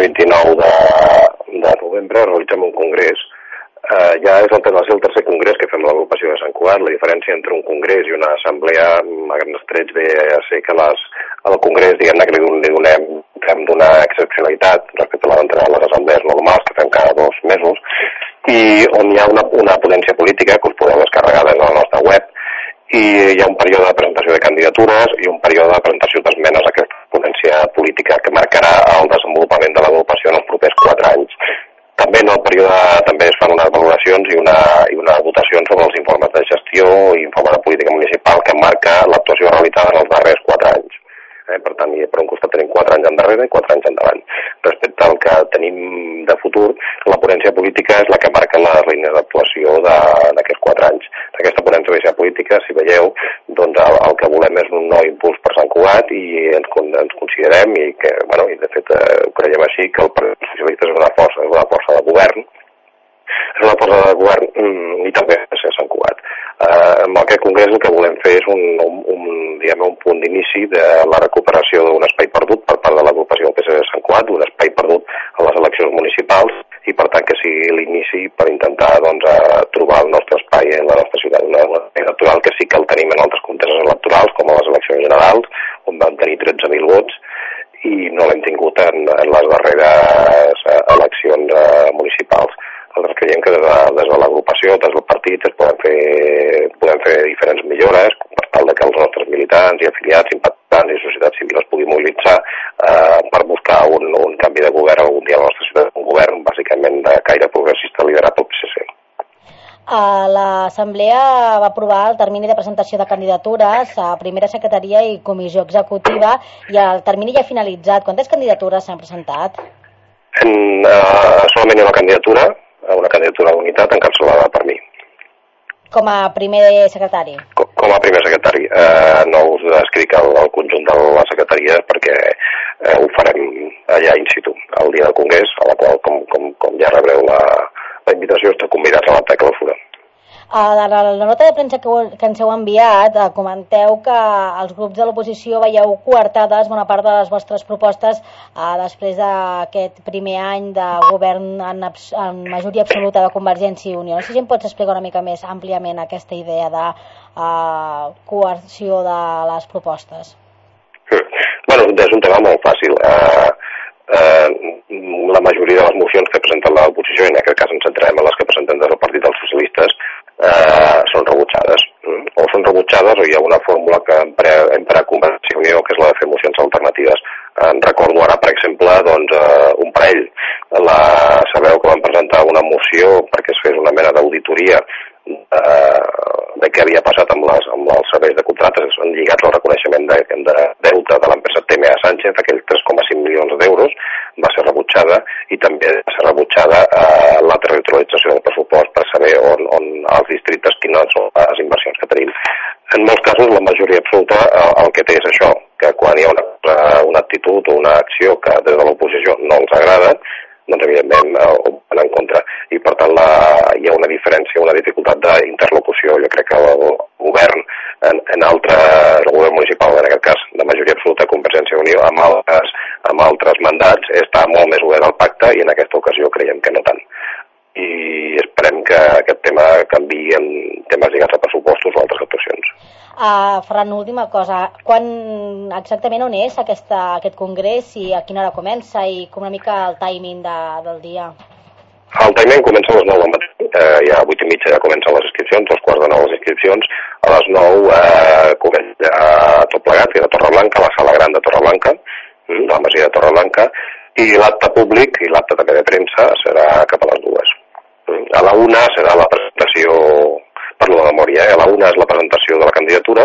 29 de novembre realitzem un congrés. Ja és el tercer congrés que fem a l'agrupació de Sant Cugat. La diferència entre un congrés i una assemblea a grans trets ve a ser que al congrés, diguem-ne, que li hem donar excepcionalitat respecte a les assemblees normals que fem cada 2 mesos, i on hi ha una ponència política que us podeu descarregar des de la nostra web, i hi ha un període de presentació de candidatures i un període de presentació d'esmenes a aquesta ponència política que marcarà el desenvolupament de l'agrupació en els propers 4 anys. També en el període també es fan unes valoracions i una votació sobre els informes de gestió i informe de política municipal que marca l'actuació realitzada en els darrers 4 anys. Per tant, per un costat tenim 4 anys endarrere i 4 anys endavant. Respecte al que tenim de futur, la ponència política és la que marca les línies d'actuació d'aquests 4 anys. Aquesta ponència política, si veieu, doncs el que volem és un nou impuls per Sant Cugat i ens considerem, i que, bueno, i de fet ho creiem així, que el Partit Socialista és una força de govern, i també és Sant Cugat. Amb aquest congrés el que volem fer és un punt d'inici de la recuperació d'un espai perdut per part de l'agrupació del PSC de Sant Cugat, un espai perdut a les eleccions municipals, i per tant que sigui l'inici per intentar trobar el nostre espai en la nostra ciutat, un espai electoral que sí que el tenim en altres contests electorals, com a les eleccions generals, on vam tenir 13.000 vots, i no l'hem tingut en les darreres eleccions municipals. Nosaltres creiem que des de l'agrupació, des del partit, podem fer diferents millores per tal que els nostres militants i afiliats, simpatitzants i societat civil es puguin mobilitzar per buscar un canvi de govern algun dia a la nostra ciutat, un govern bàsicament de caire progressista liderat pel PSC. L'Assemblea va aprovar el termini de presentació de candidatures a primera secretaria i comissió executiva i el termini ja ha finalitzat. Quantes candidatures s'han presentat? Solament hi ha una candidatura d'unitat encapçalada per mi. Com a primer secretari? Com a primer secretari. No us descric el conjunt de la secretaria perquè ho farem allà in situ, el dia del congrés, a la qual, com ja rebreu la invitació, esteu convidats a l'acte de clausura. A la nota de premsa que ens heu enviat, comenteu que els grups de l'oposició veieu coartades bona part de les vostres propostes després d'aquest primer any de govern en majoria absoluta de Convergència i Unió. No sé si em pots explicar una mica més àmpliament aquesta idea de coerció de les propostes. Bueno, és un tema molt fàcil. La majoria de les mocions que presenten l'oposició, i en aquest cas ens centrarem en les que presenten des del Partit dels Socialistes, són rebutjades. O són rebutjades o hi ha una fórmula que empra Convergència i Unió, que és la de fer mocions alternatives. Recordo ara, per exemple, un parell. Sabeu que van presentar una moció perquè es fes una mena d'auditoria de què havia passat amb els serveis de contractes lligats al reconeixement de deute de l'empresa TMA Sánchez, aquells 3,5 milions d'euros, va ser rebutjada, i també va ser rebutjada la territorialització del pressupost per saber on els districtes quines són les inversions que tenim. En molts casos, la majoria absoluta el que té és això, que quan hi ha una actitud o una acció que des de l'oposició no els agrada, doncs evidentment ho van en contra, i per tant hi ha una diferència, una dificultat d'interlocució. Jo crec que el govern el govern municipal, en aquest cas de majoria absoluta de Convergència i Unió, amb altres mandats, està molt més obert al pacte, i en aquesta ocasió creiem que no tant. I esperem que aquest tema canviï en temes lligats a pressupostos o altres actuacions. Ferran, última cosa. Exactament on és aquest congrés i a quina hora comença i com una mica el timing del dia? El timing comença a les 9 del matí. Ja a 8:30 ja comencen les inscripcions, a 8:45 les inscripcions. A les 9 comença tot plegat, que és a Torreblanca, a la sala gran de Torreblanca, de la masia de Torreblanca, i l'acte públic i l'acte també de premsa serà cap a les 2. A la 1 serà la presentació, parlo de memòria, a la 1 és la presentació de la candidatura,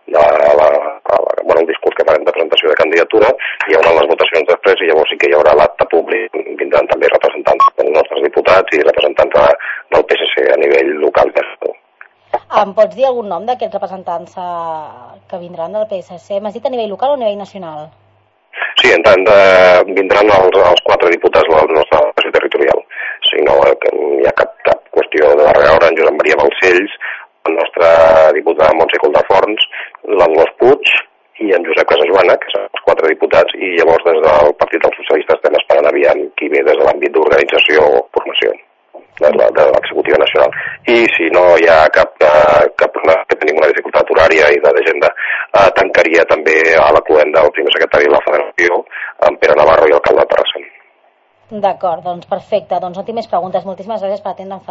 el discurs que farem de presentació de candidatura, hi haurà les votacions després, i llavors sí que hi haurà l'acte públic, vindran també representants dels nostres diputats i representants del PSC a nivell local. Em pots dir algun nom d'aquests representants que vindran del PSC? M'has dit a nivell local o a nivell nacional? Sí, en tant, vindran els 4 diputats de la nostra delegació territorial. Si no hi ha cap qüestió de darrera hora, en Josep Maria Balcells, el nostre diputat Montse Coldeforns, l'Andolós Puig i en Josep Casajoana, que són els 4 diputats, i llavors des del Partit dels Socialistes estem esperant aviam venir des de l'àmbit d'organització o formació de l'executiva nacional. I si no hi ha cap problema, que tenim una dificultat horària i d'agenda, tancaria també a la cluenda el primer secretari de la Federació, en Pere Navarro i alcalde de Terrassa. D'acord, doncs perfecte. Doncs no tinc més preguntes. Moltíssimes gràcies per atendre'm.